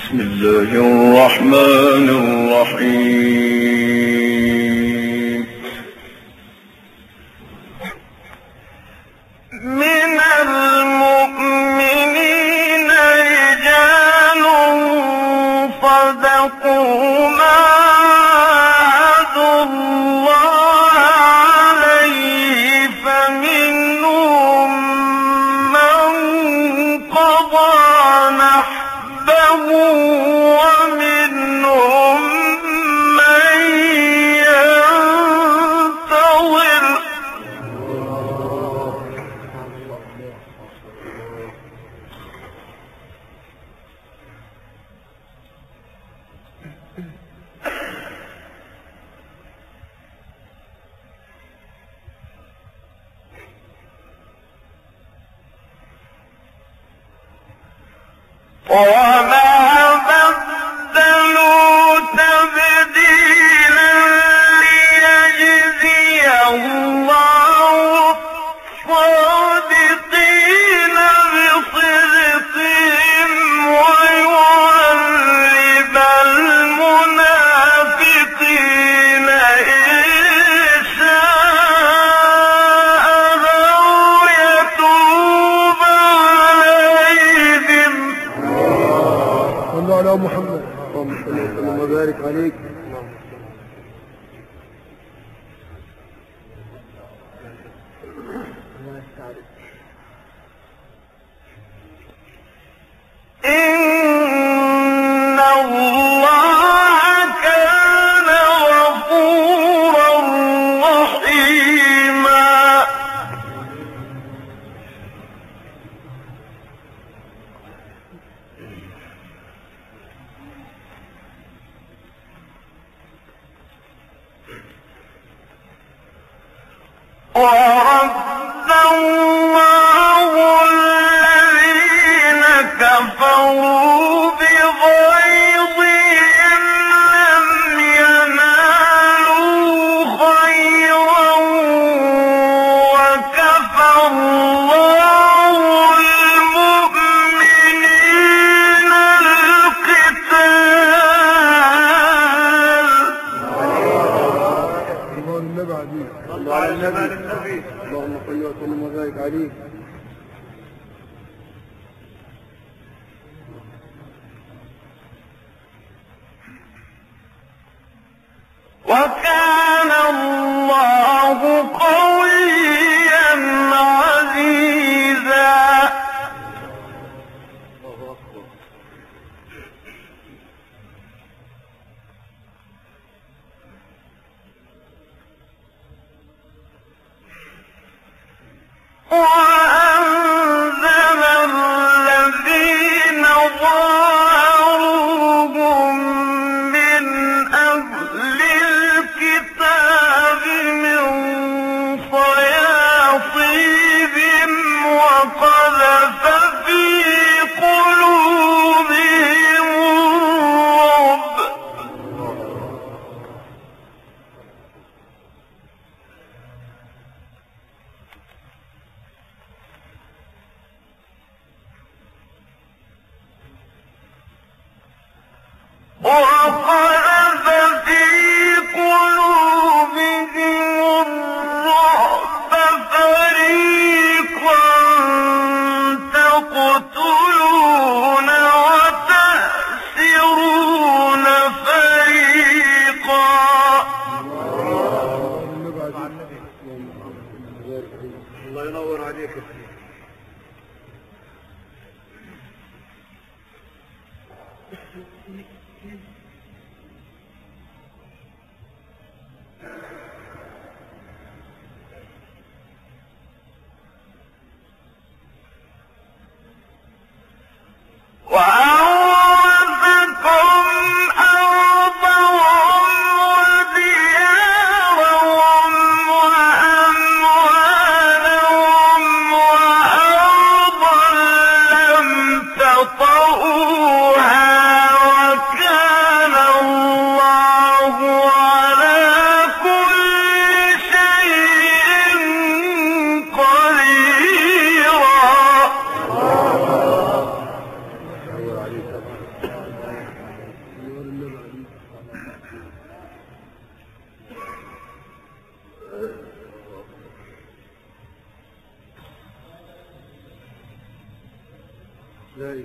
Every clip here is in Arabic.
بسم الله الرحمن الرحيم. من المؤمنين رجال صدقوا ما عاهدوا الله عليه فمنهم من قضى نحبه ومنهم من ينتظر وما بدلوا تبديلا ليجزي الله الصادقين بصدقهم ويعذب المنافقين إن شاء أو يتوب عليهم. صلوا على محمد اللهم صل وسلم وبارك عليك. إن الله كان غفورا رحيما. ورد الله الذين كفروا بغيظهم لم ينالوا خيرا وكفى الله المؤمنين القتال. صلوا على النبي اللهم صل وسلم وبارك عليه. وكان الله قويا عزيزا. وأنزل الذين ظاهروهم من أهل الكتاب من صياصيهم وقذف في قلوبهم الرعب. وقذف في قلوبهم الرعب فريقا تقتلون وتأسرون فريقا. الله ينور عليك. وأورثكم أرضهم وديارهم وأموالهم وأرضا لم تطئوها وكان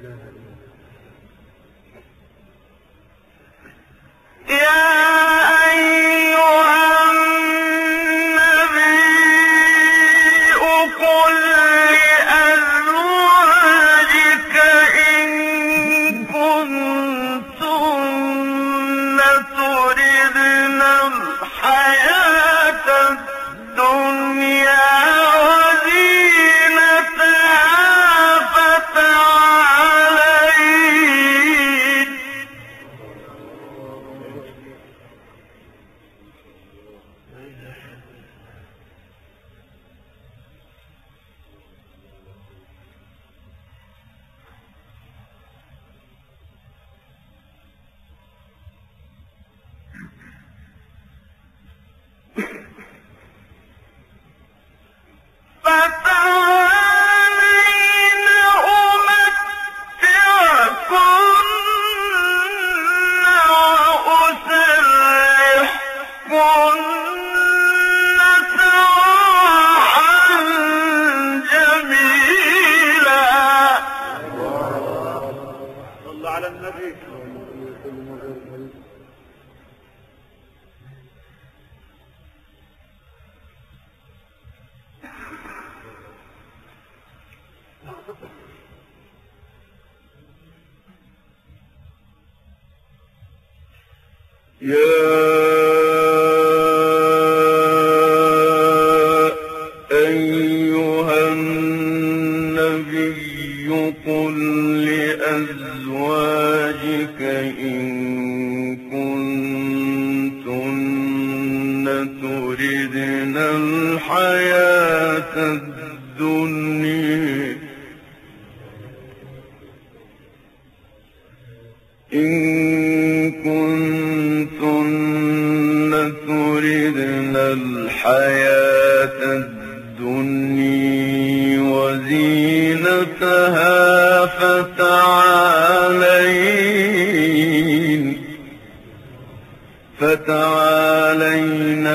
فتعالين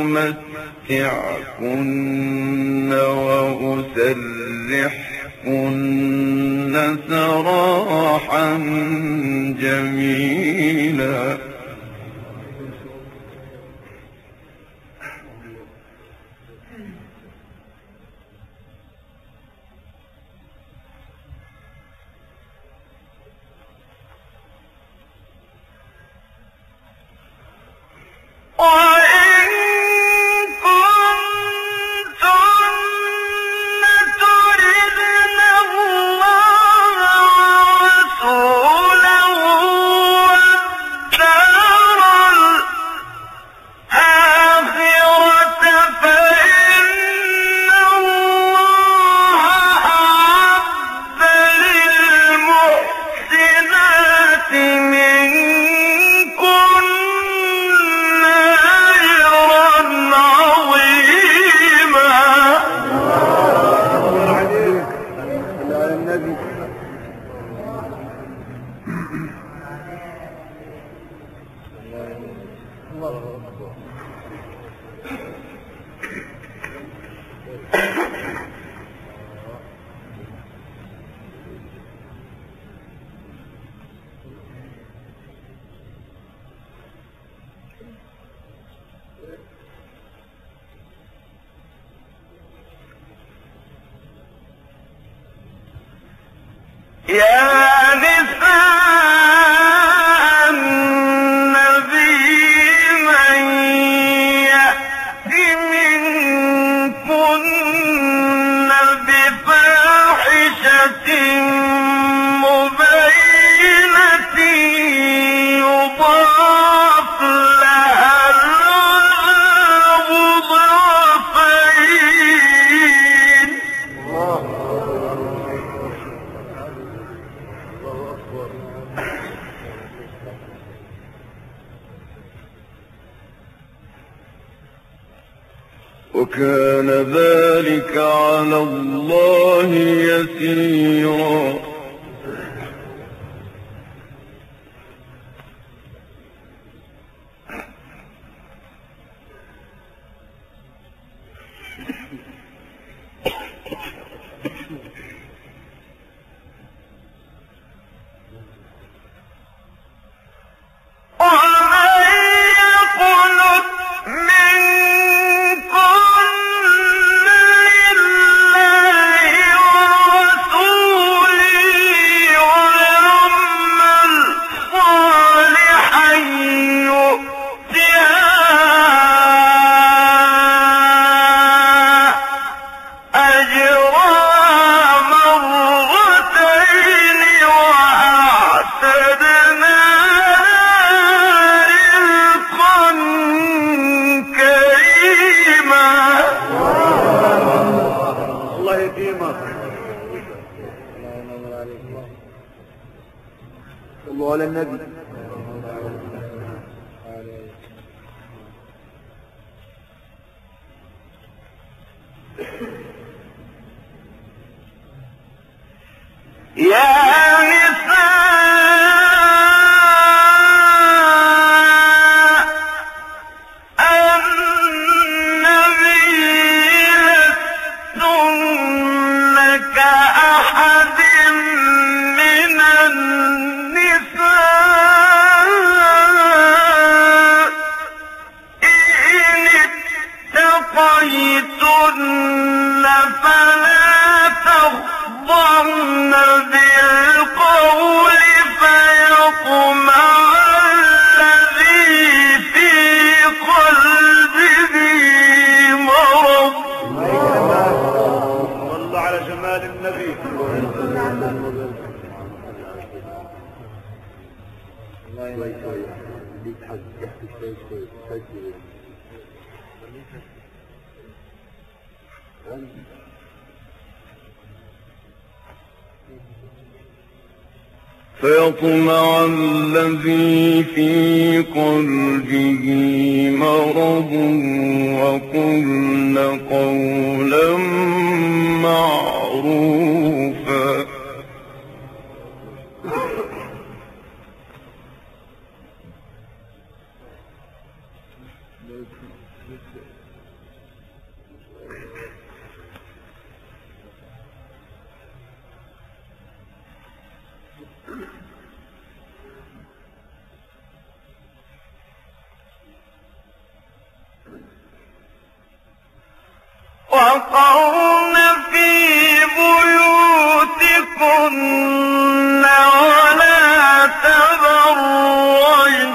أمتعكن وأسرحكن سراحا جميلا. يا نساء النبي من يأت منكن بفاحشة مبينة يضاعف لها العذاب ضعفين. وكان ذلك على الله يسيرا. النبي. يا فيطمع الذي في قلبه مرض وقلن قولا معروفا. وقرن في بيوتكن ولا تبرجن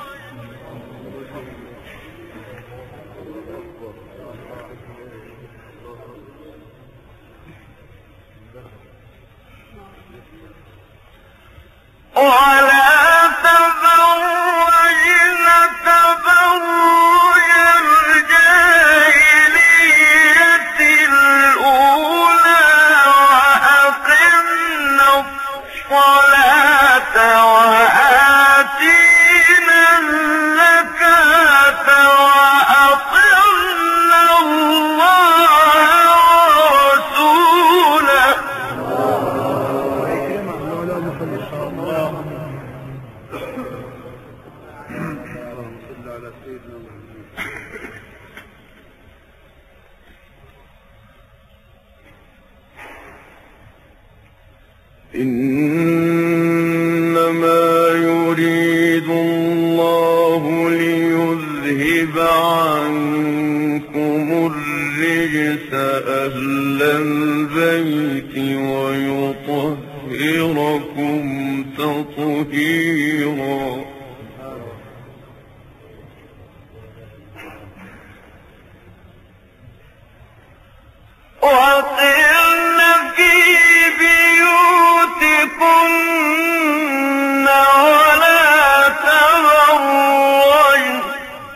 إنما يريد الله ليذهب عنكم الرجس أهل البيت ويطهركم تطهيرا. وقرن في بيوتكن ولا تبرجن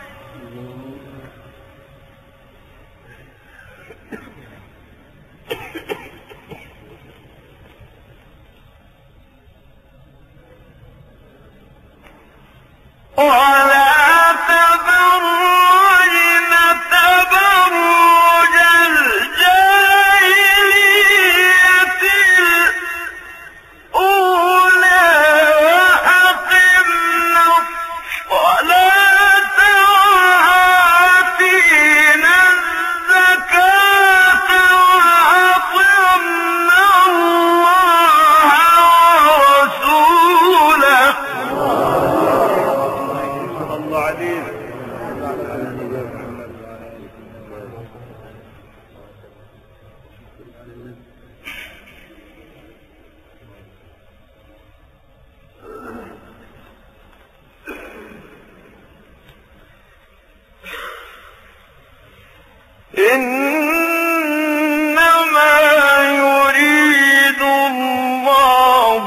إنما يريد الله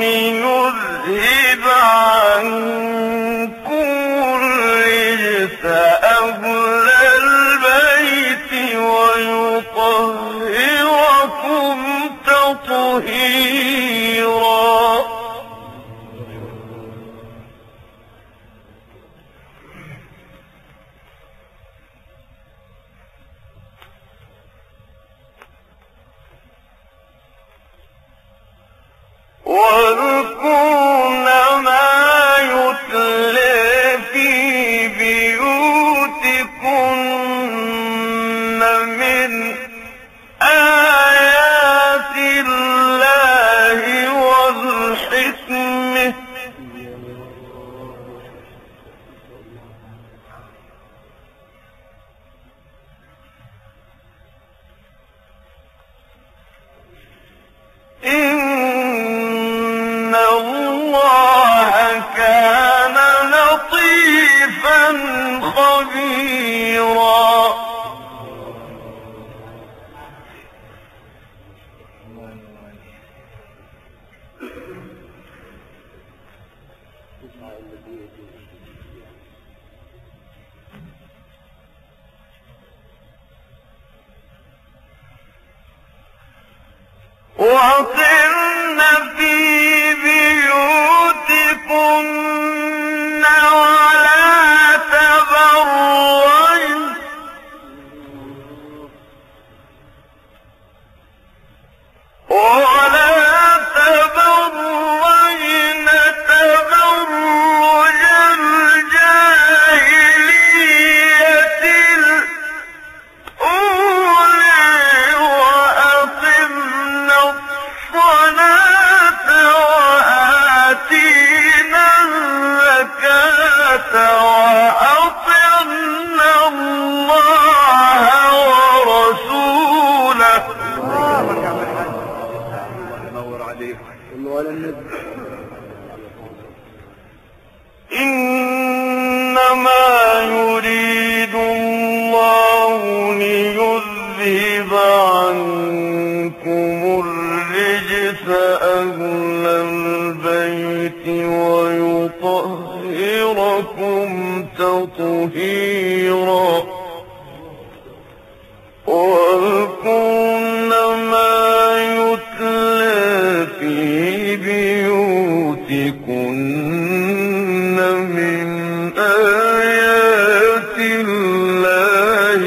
ليذهب عنكم الرجس أهل البيت ويطهركم تطهيرا. واذكرن ما يتلى في بيوتكن من آيات الله والحكمة إن الله كان لطيفا خبيرا وقرن في بيوتكن ولا تبرجن تبرج الجاهلية الأولى وأقمنا الصلاة وآتينا الزكاة وأطعنا الله ورسوله نور عليك صلوا على النبي. إنما يريد الله ليذهب عنكم الرجس أهل البيت ويطهركم تطهيرا واذكرن ما يتلى في بيوتكن من آيات الله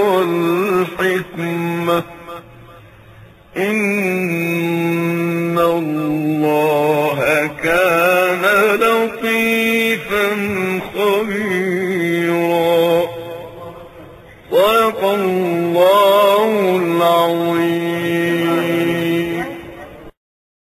والحكمة إن الله كان لطيفا خبيرا صدق الله العظيم.